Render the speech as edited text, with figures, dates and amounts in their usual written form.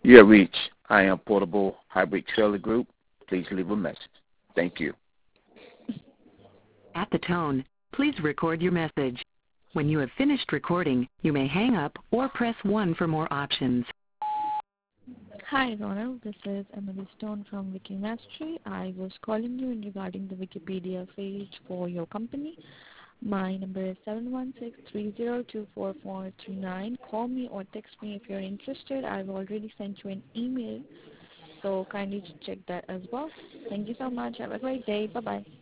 You have reached I Am Portable Hybrid Trailer Group. Please leave a message. Thank you. At the tone, please record your message. When you have finished recording, you may hang up or press 1 for more options. Hi, Ronald. This is Emily Stone from Wikimastery. I was calling you in regarding the Wikipedia page for your company. My number is 716-302-4439. Call me or text me if you're interested. I've already sent you an email, so kindly check that as well. Thank you so much. Have a great day. Bye-bye.